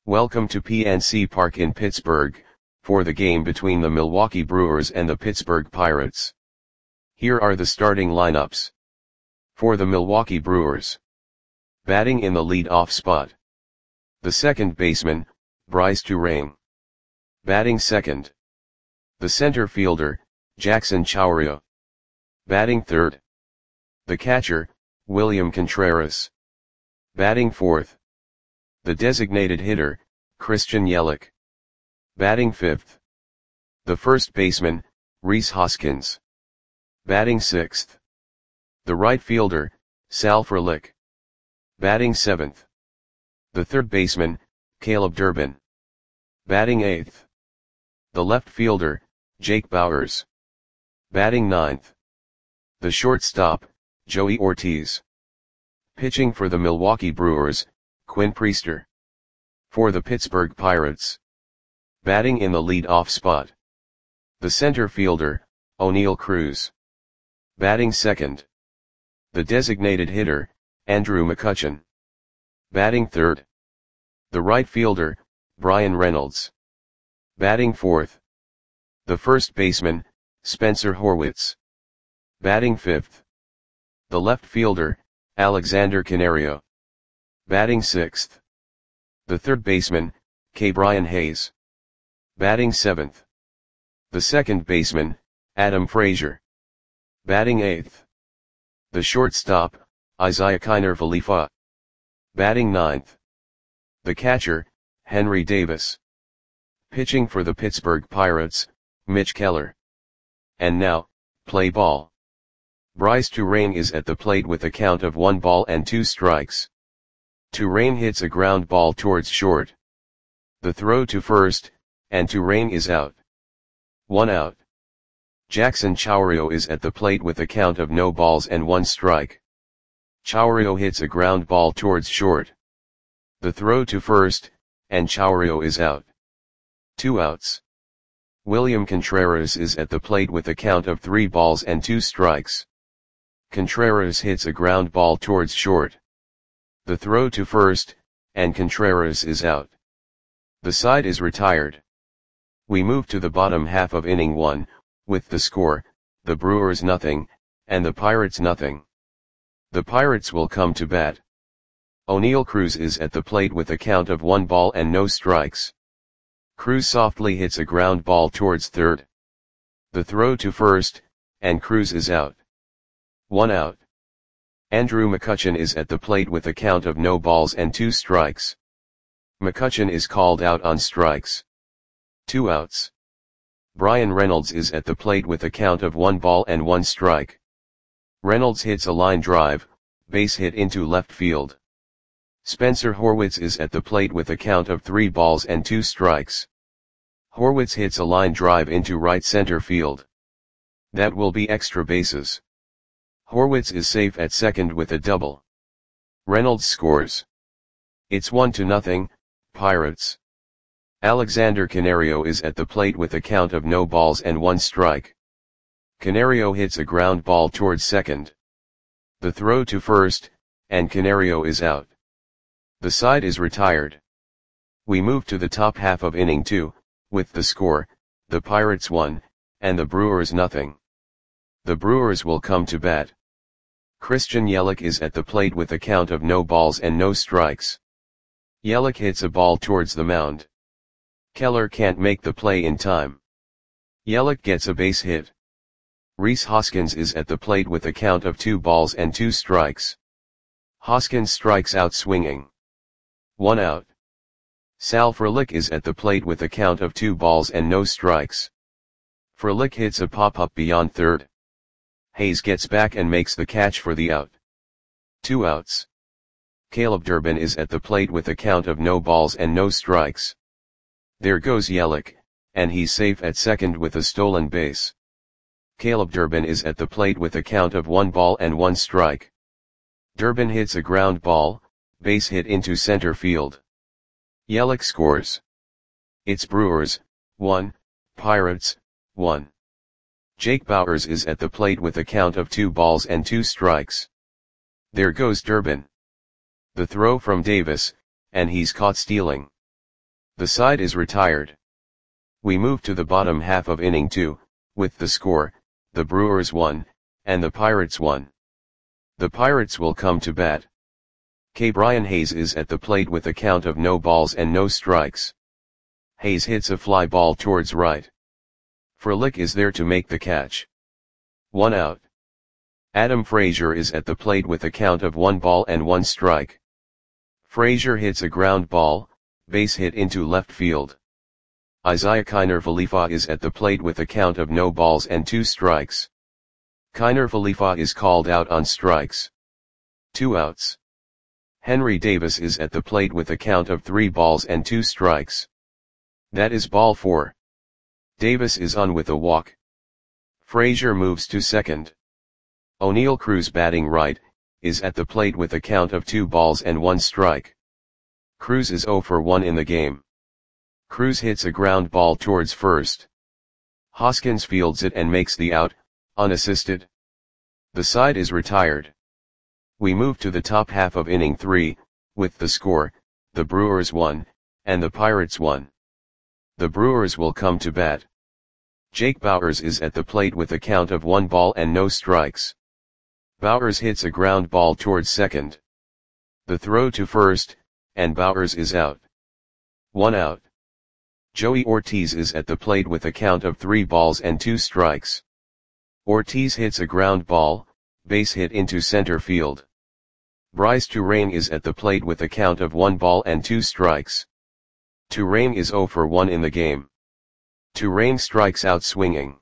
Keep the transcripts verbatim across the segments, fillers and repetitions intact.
Welcome to P N C Park in Pittsburgh, for the game between the Milwaukee Brewers and the Pittsburgh Pirates. Here are the starting lineups. For the Milwaukee Brewers. Batting in the lead-off spot. The second baseman, Brice Turang. Batting second. The center fielder, Jackson Chourio. Batting third. The catcher, William Contreras. Batting fourth. The designated hitter, Christian Yelich. Batting fifth. The first baseman, Rhys Hoskins. Batting sixth. The right fielder, Sal Frelick. Batting seventh. The third baseman, Caleb Durbin. Batting eighth. The left fielder, Jake Bauers. Batting ninth. The shortstop, Joey Ortiz. Pitching for the Milwaukee Brewers, Quinn Priester. For the Pittsburgh Pirates. Batting in the lead-off spot. The center fielder, Oneil Cruz. Batting second. The designated hitter, Andrew McCutchen. Batting third. The right fielder, Bryan Reynolds. Batting fourth. The first baseman, Spencer Horwitz. Batting fifth. The left fielder, Alexander Canario. Batting sixth. The third baseman, Ke'Bryan Hayes. Batting seventh. The second baseman, Adam Frazier. Batting eighth. The shortstop, Isiah Kiner Falefa. Batting ninth. The catcher, Henry Davis. Pitching for the Pittsburgh Pirates, Mitch Keller. And now, play ball. Brice Turang is at the plate with a count of one ball and two strikes. Turang hits a ground ball towards short. The throw to first, and Turang is out. One out. Jackson Chourio is at the plate with a count of no balls and one strike. Chourio hits a ground ball towards short. The throw to first, and Chourio is out. Two outs. William Contreras is at the plate with a count of three balls and two strikes. Contreras hits a ground ball towards short. The throw to first, and Contreras is out. The side is retired. We move to the bottom half of inning one, with the score, the Brewers nothing, and the Pirates nothing. The Pirates will come to bat. Oneil Cruz is at the plate with a count of one ball and no strikes. Cruz softly hits a ground ball towards third. The throw to first, and Cruz is out. One out. Andrew McCutchen is at the plate with a count of no balls and two strikes. McCutchen is called out on strikes. Two outs. Bryan Reynolds is at the plate with a count of one ball and one strike. Reynolds hits a line drive, base hit into left field. Spencer Horwitz is at the plate with a count of three balls and two strikes. Horwitz hits a line drive into right center field. That will be extra bases. Horwitz is safe at second with a double. Reynolds scores. It's one to nothing, Pirates. Alexander Canario is at the plate with a count of no balls and one strike. Canario hits a ground ball towards second. The throw to first, and Canario is out. The side is retired. We move to the top half of inning two, with the score, the Pirates one, and the Brewers nothing. The Brewers will come to bat. Christian Yelich is at the plate with a count of no balls and no strikes. Yelich hits a ball towards the mound. Keller can't make the play in time. Yelich gets a base hit. Rhys Hoskins is at the plate with a count of two balls and two strikes. Hoskins strikes out swinging. One out. Sal Frelick is at the plate with a count of two balls and no strikes. Frelick hits a pop-up beyond third. Hayes gets back and makes the catch for the out. Two outs. Caleb Durbin is at the plate with a count of no balls and no strikes. There goes Yelich, and he's safe at second with a stolen base. Caleb Durbin is at the plate with a count of one ball and one strike. Durbin hits a ground ball, base hit into center field. Yelich scores. It's Brewers, one, Pirates, one. Jake Bauers is at the plate with a count of two balls and two strikes. There goes Durbin. The throw from Davis, and he's caught stealing. The side is retired. We move to the bottom half of inning two, with the score, the Brewers one, and the Pirates one. The Pirates will come to bat. Ke'Bryan Hayes is at the plate with a count of no balls and no strikes. Hayes hits a fly ball towards right. Frelick is there to make the catch. One out. Adam Frazier is at the plate with a count of one ball and one strike. Frazier hits a ground ball, base hit into left field. Isiah Kiner-Falefa is at the plate with a count of no balls and two strikes. Kiner-Falefa is called out on strikes. Two outs. Henry Davis is at the plate with a count of three balls and two strikes. That is ball four. Davis is on with a walk. Frazier moves to second. O'Neill Cruz, batting right, is at the plate with a count of two balls and one strike. Cruz is oh for one in the game. Cruz hits a ground ball towards first. Hoskins fields it and makes the out, unassisted. The side is retired. We move to the top half of inning three, with the score, the Brewers one, and the Pirates one. The Brewers will come to bat. Jake Bauers is at the plate with a count of one ball and no strikes. Bauers hits a ground ball towards second. The throw to first, and Bauers is out. One out. Joey Ortiz is at the plate with a count of three balls and two strikes. Ortiz hits a ground ball, base hit into center field. Bryce Turang is at the plate with a count of one ball and two strikes. Turang is oh for one in the game. Turang strikes out swinging.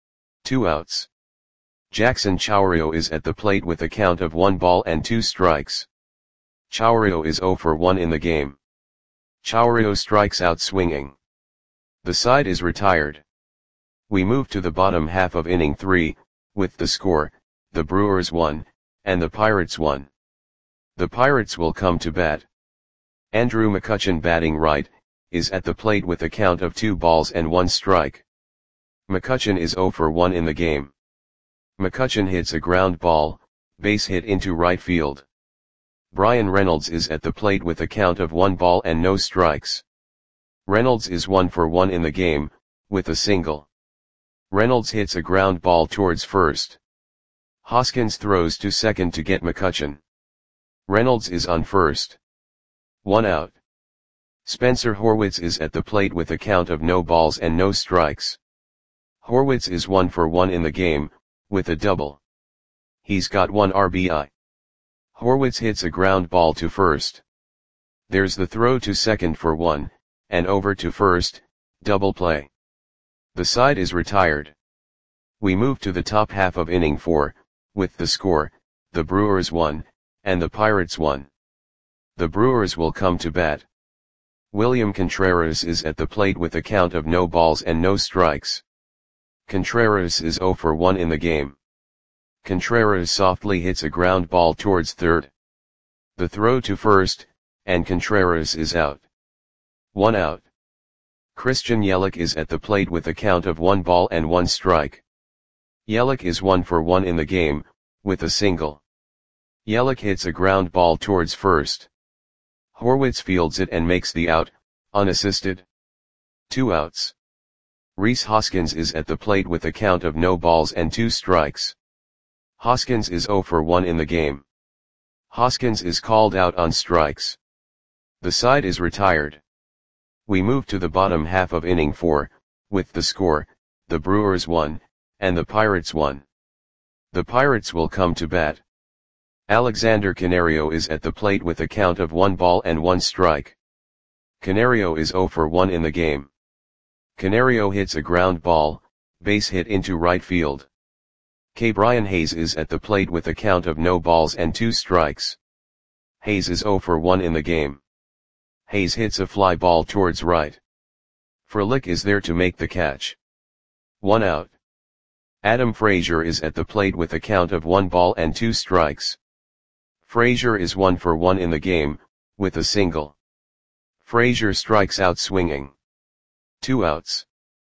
Two outs. Jackson Chourio is at the plate with a count of one ball and two strikes. Chourio is oh for one in the game. Chourio strikes out swinging. The side is retired. We move to the bottom half of inning three, with the score, the Brewers one, and the Pirates one. The Pirates will come to bat. Andrew McCutchen, batting right, is at the plate with a count of two balls and one strike. McCutchen is oh for one in the game. McCutchen hits a ground ball, base hit into right field. Bryan Reynolds is at the plate with a count of one ball and no strikes. Reynolds is one for one in the game, with a single. Reynolds hits a ground ball towards first. Hoskins throws to second to get McCutchen. Reynolds is on first. One out. Spencer Horwitz is at the plate with a count of no balls and no strikes. Horwitz is one for one in the game, with a double. He's got one R B I. Horwitz hits a ground ball to first. There's the throw to second for one, and over to first, double play. The side is retired. We move to the top half of inning four, with the score, the Brewers one, and the Pirates one. The Brewers will come to bat. William Contreras is at the plate with a count of no balls and no strikes. Contreras is oh for one in the game. Contreras softly hits a ground ball towards third. The throw to first, and Contreras is out. One out. Christian Yelich is at the plate with a count of one ball and one strike. Yelich is one for one in the game, with a single. Yelich hits a ground ball towards first. Horwitz fields it and makes the out, unassisted. Two outs. Rhys Hoskins is at the plate with a count of no balls and two strikes. Hoskins is oh for one in the game. Hoskins is called out on strikes. The side is retired. We move to the bottom half of inning four, with the score, the Brewers one, and the Pirates one. The Pirates will come to bat. Alexander Canario is at the plate with a count of one ball and one strike. Canario is oh for one in the game. Canario hits a ground ball, base hit into right field. Ke'Bryan Hayes is at the plate with a count of no balls and two strikes. Hayes is oh for one in the game. Hayes hits a fly ball towards right. Frelick is there to make the catch. One out. Adam Frazier is at the plate with a count of one ball and two strikes. Frazier is one for one in the game, with a single. Frazier strikes out swinging. Two outs.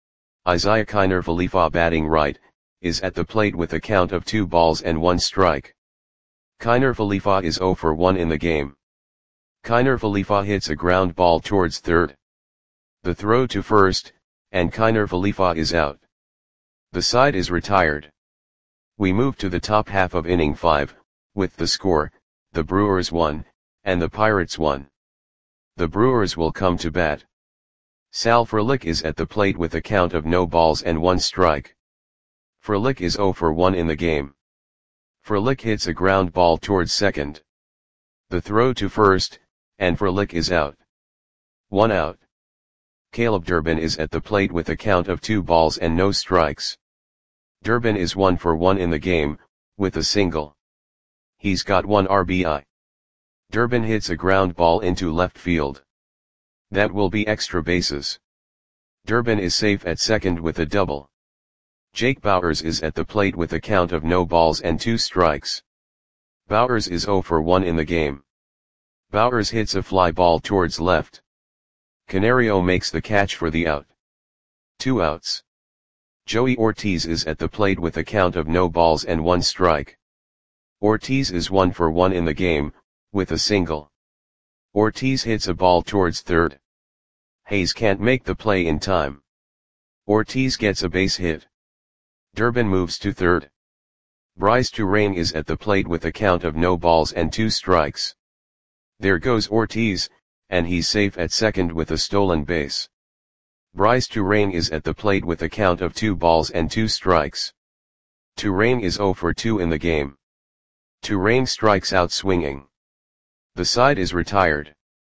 Isiah Kiner-Falefa, batting right, is at the plate with a count of two balls and one strike. Kiner-Falefa is oh for one in the game. Kiner-Falefa hits a ground ball towards third. The throw to first, and Kiner Falefa is out. The side is retired. We move to the top half of inning five, with the score, the Brewers one, and the Pirates one. The Brewers will come to bat. Sal Frelick is at the plate with a count of no balls and one strike. Frelick is oh for one in the game. Frelick hits a ground ball towards second. The throw to first, and Frelick is out. One out. Caleb Durbin is at the plate with a count of two balls and no strikes. Durbin is one for one in the game, with a single. He's got one R B I. Durbin hits a ground ball into left field. That will be extra bases. Durbin is safe at second with a double. Jake Bauers is at the plate with a count of no balls and two strikes. Bauers is oh for one in the game. Bauers hits a fly ball towards left. Canario makes the catch for the out. Two outs. Joey Ortiz is at the plate with a count of no balls and one strike. Ortiz is one for one in the game, with a single. Ortiz hits a ball towards third. Hayes can't make the play in time. Ortiz gets a base hit. Durbin moves to third. Bryce Turang is at the plate with a count of no balls and two strikes. There goes Ortiz, and he's safe at second with a stolen base. Bryce Turang is at the plate with a count of two balls and two strikes. Turang is oh for two in the game. Turang strikes out swinging. The side is retired.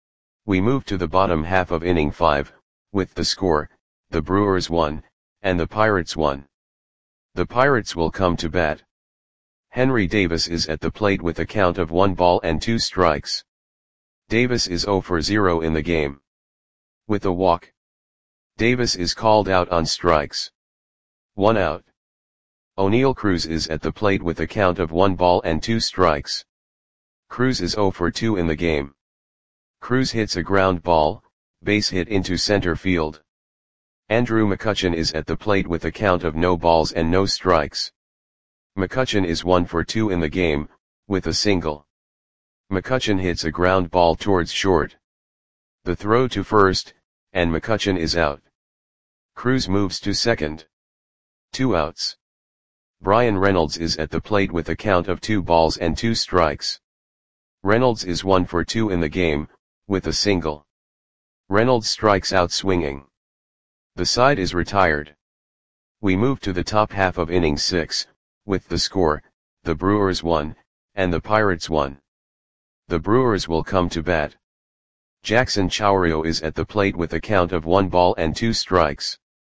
We move to the bottom half of inning five, with the score, the Brewers one, and the Pirates one. The Pirates will come to bat. Henry Davis is at the plate with a count of one ball and two strikes. Davis is oh for zero in the game. With a walk, Davis is called out on strikes. One out. O'Neal Cruz is at the plate with a count of one ball and two strikes. Cruz is oh for two in the game. Cruz hits a ground ball, base hit into center field. Andrew McCutchen is at the plate with a count of no balls and no strikes. McCutchen is one for two in the game, with a single. McCutchen hits a ground ball towards short. The throw to first, and McCutchen is out. Cruz moves to second. Two outs. Brian Reynolds is at the plate with a count of two balls and two strikes. Reynolds is one for two in the game, with a single. Reynolds strikes out swinging. The side is retired. We move to the top half of inning six, with the score, the Brewers one, and the Pirates one. The Brewers will come to bat. Jackson Chourio is at the plate with a count of one ball and two strikes.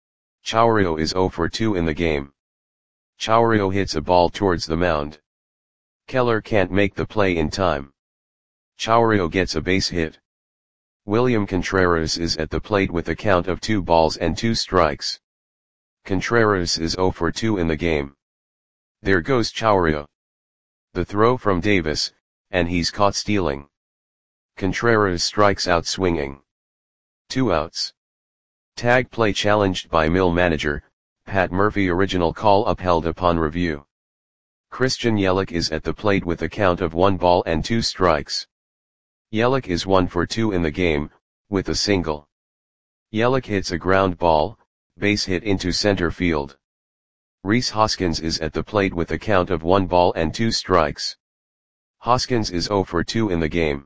Chourio is oh for two in the game. Chourio hits a ball towards the mound. Keller can't make the play in time. Chourio gets a base hit. William Contreras is at the plate with a count of two balls and two strikes. Contreras is oh for two in the game. There goes Chourio. The throw from Davis, and he's caught stealing. Contreras strikes out swinging. Two outs. Tag play challenged by Mill manager, Pat Murphy. Original call upheld upon review. Christian Yelich is at the plate with a count of one ball and two strikes. Yelich is one for two in the game, with a single. Yelich hits a ground ball, base hit into center field. Rhys Hoskins is at the plate with a count of one ball and two strikes. Hoskins is oh for two in the game.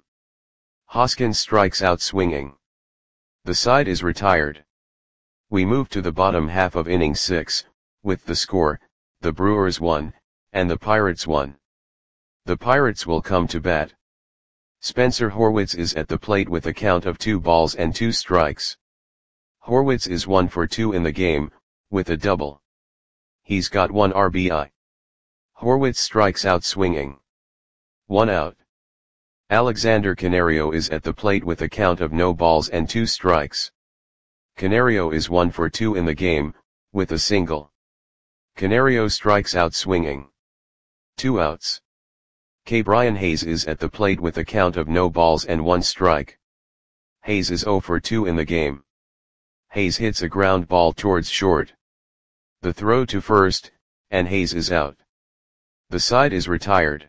Hoskins strikes out swinging. The side is retired. We move to the bottom half of inning six, with the score, the Brewers one, and the Pirates one. The Pirates will come to bat. Spencer Horwitz is at the plate with a count of two balls and two strikes. Horwitz is one for two in the game, with a double. He's got one R B I. Horwitz strikes out swinging. One out. Alexander Canario is at the plate with a count of no balls and two strikes. Canario is one for two in the game, with a single. Canario strikes out swinging. Two outs. K. Brian Hayes is at the plate with a count of no balls and one strike. Hayes is oh for two in the game. Hayes hits a ground ball towards short. The throw to first, and Hayes is out. The side is retired.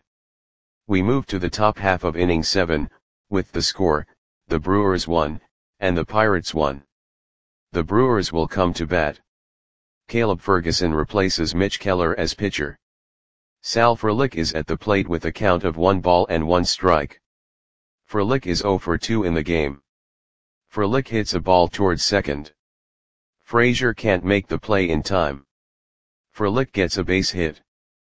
We move to the top half of inning seven, with the score, the Brewers one, and the Pirates one. The Brewers will come to bat. Caleb Ferguson replaces Mitch Keller as pitcher. Sal Frelick is at the plate with a count of one ball and one strike. Frelick is oh for two in the game. Frelick hits a ball towards second. Frazier can't make the play in time. Frelick gets a base hit.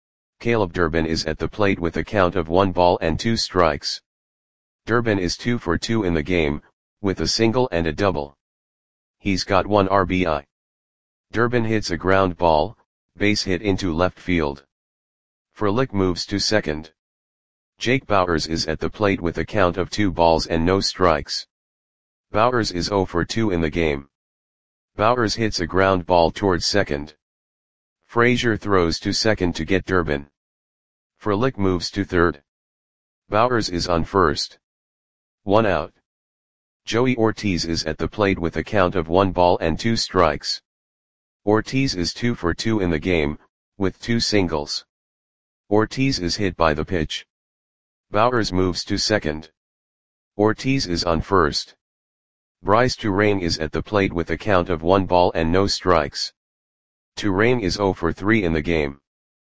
Caleb Durbin is at the plate with a count of one ball and two strikes. Durbin is two for two in the game, with a single and a double. He's got one R B I. Durbin hits a ground ball, base hit into left field. Frelick moves to second. Jake Bauers is at the plate with a count of two balls and no strikes. Bauers is oh for two in the game. Bauers hits a ground ball towards second. Frazier throws to second to get Durbin. Frelick moves to third. Bauers is on first. One out. Joey Ortiz is at the plate with a count of one ball and two strikes. Ortiz is two for two in the game, with two singles. Ortiz is hit by the pitch. Bauers moves to second. Ortiz is on first. Bryce Turang is at the plate with a count of one ball and no strikes. Turang is oh for three in the game.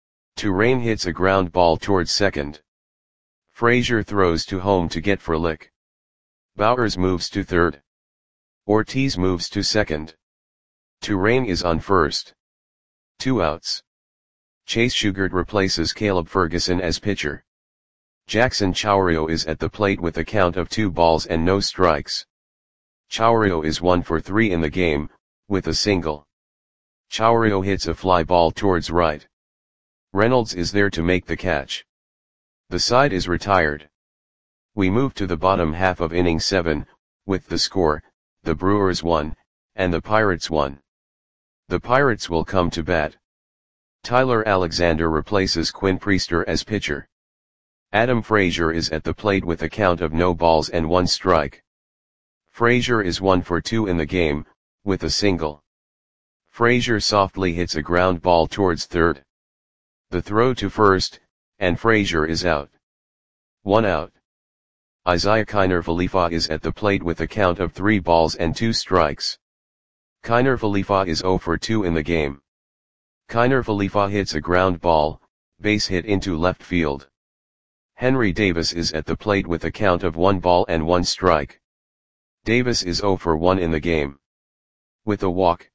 Turang hits a ground ball towards second. Frazier throws to home to get Frelick. Bauers moves to third. Ortiz moves to second. Turang is on first. Two outs. Chase Shugart replaces Caleb Ferguson as pitcher. Jackson Chourio is at the plate with a count of two balls and no strikes. Chourio is one for three in the game, with a single. Chourio hits a fly ball towards right. Reynolds is there to make the catch. The side is retired. We move to the bottom half of inning seven, with the score, the Brewers won, and the Pirates won. The Pirates will come to bat. Tyler Alexander replaces Quinn Priester as pitcher. Adam Frazier is at the plate with a count of no balls and one strike. Frazier is one for two in the game, with a single. Frazier softly hits a ground ball towards third. The throw to first, and Frazier is out. One out. Isaiah Kiner Falefa is at the plate with a count of three balls and two strikes. Kiner Falefa is oh for two in the game. Kiner Falefa hits a ground ball, base hit into left field. Henry Davis is at the plate with a count of one ball and one strike. Davis is oh for one in the game. With a walk.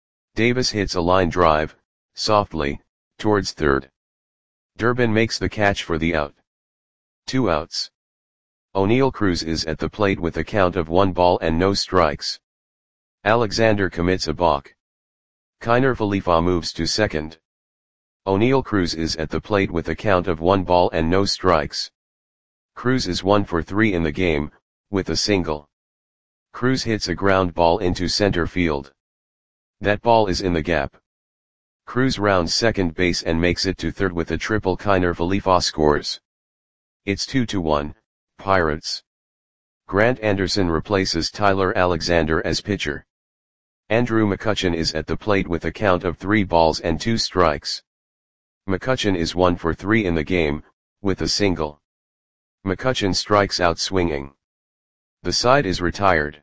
Davis hits a line drive, softly, towards third. Durbin makes the catch for the out. Two outs. O'Neal Cruz is at the plate with a count of one ball and no strikes. Alexander commits a balk. Kiner Falefa moves to second. O'Neal Cruz is at the plate with a count of one ball and no strikes. Cruz is one for three in the game, with a single. Cruz hits a ground ball into center field. That ball is in the gap. Cruz rounds second base and makes it to third with a triple. Kiner Falefa scores. It's two to one, Pirates. Grant Anderson replaces Tyler Alexander as pitcher. Andrew McCutchen is at the plate with a count of three balls and two strikes. McCutchen is one for three in the game, with a single. McCutchen strikes out swinging. The side is retired.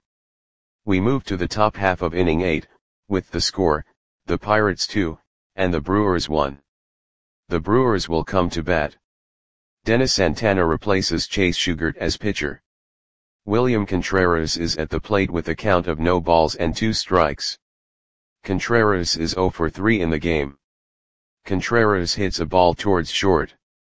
We move to the top half of inning eight, with the score, the Pirates two, and the Brewers one. The Brewers will come to bat. Dennis Santana replaces Chase Shugart as pitcher. William Contreras is at the plate with a count of no balls and two strikes. Contreras is oh for three in the game. Contreras hits a ball towards short.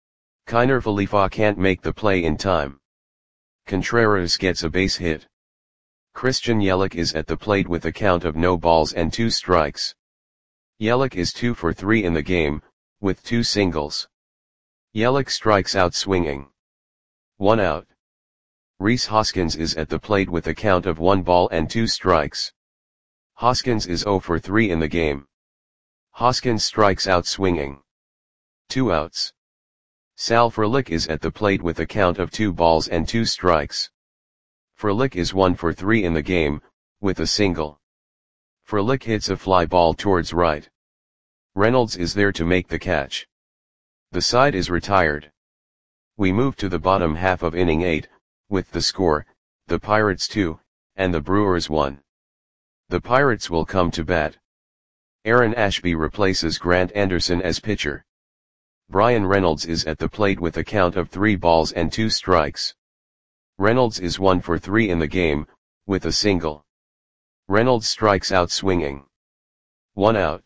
Kiner Falefa can't make the play in time. Contreras gets a base hit. Christian Yelich is at the plate with a count of no balls and two strikes. Yelich is two for three in the game, with two singles. Yelich strikes out swinging. One out. Rhys Hoskins is at the plate with a count of one ball and two strikes. Hoskins is oh for three in the game. Hoskins strikes out swinging. Two outs. Sal Frelick is at the plate with a count of two balls and two strikes. Frelick is one for three in the game, with a single. Frelick hits a fly ball towards right. Reynolds is there to make the catch. The side is retired. We move to the bottom half of inning eight, with the score, the Pirates two, and the Brewers one. The Pirates will come to bat. Aaron Ashby replaces Grant Anderson as pitcher. Bryan Reynolds is at the plate with a count of three balls and two strikes. Reynolds is one for three in the game, with a single. Reynolds strikes out swinging. One out.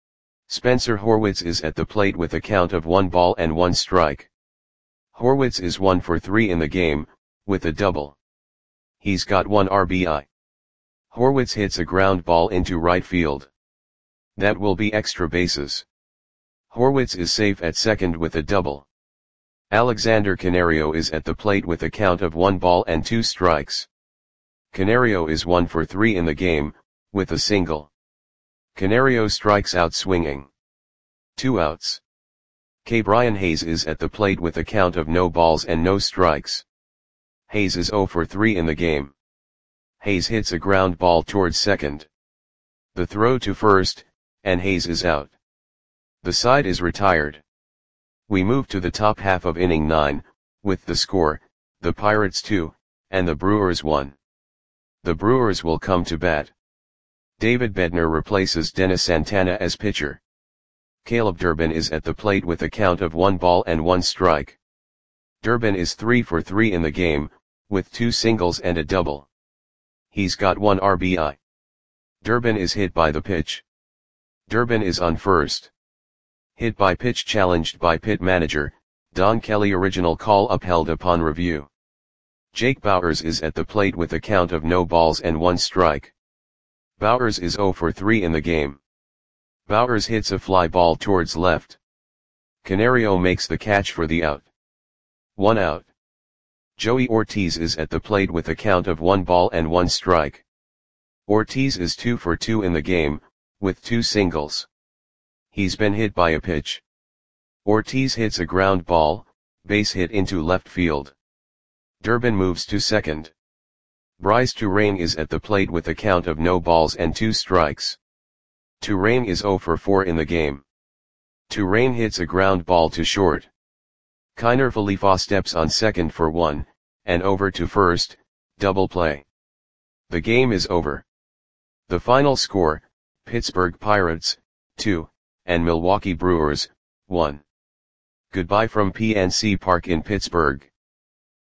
Spencer Horwitz is at the plate with a count of one ball and one strike. Horwitz is one for three in the game, with a double. He's got one R B I. Horwitz hits a ground ball into right field. That will be extra bases. Horwitz is safe at second with a double. Alexander Canario is at the plate with a count of one ball and two strikes. Canario is one for three in the game, with a single. Canario strikes out swinging. Two outs. K. Brian Hayes is at the plate with a count of no balls and no strikes. Hayes is zero for three in the game. Hayes hits a ground ball towards second. The throw to first, and Hayes is out. The side is retired. We move to the top half of inning nine, with the score, the Pirates two, and the Brewers one. The Brewers will come to bat. David Bednar replaces Dennis Santana as pitcher. Caleb Durbin is at the plate with a count of one ball and one strike. Durbin is three for three in the game, with two singles and a double. He's got one R B I. Durbin is hit by the pitch. Durbin is on first. Hit by pitch challenged by pit manager, Don Kelly. Original call upheld upon review. Jake Bauers is at the plate with a count of no balls and one strike. Bauers is zero for three in the game. Bauers hits a fly ball towards left. Canario makes the catch for the out. One out. Joey Ortiz is at the plate with a count of one ball and one strike. Ortiz is two for two in the game, with two singles. He's been hit by a pitch. Ortiz hits a ground ball, base hit into left field. Durbin moves to second. Bryce Turang is at the plate with a count of no balls and two strikes. Turang is zero for four in the game. Turang hits a ground ball to short. Kiner Falefa steps on second for one, and over to first, double play. The game is over. The final score, Pittsburgh Pirates, two, and Milwaukee Brewers, one. Goodbye from P N C Park in Pittsburgh.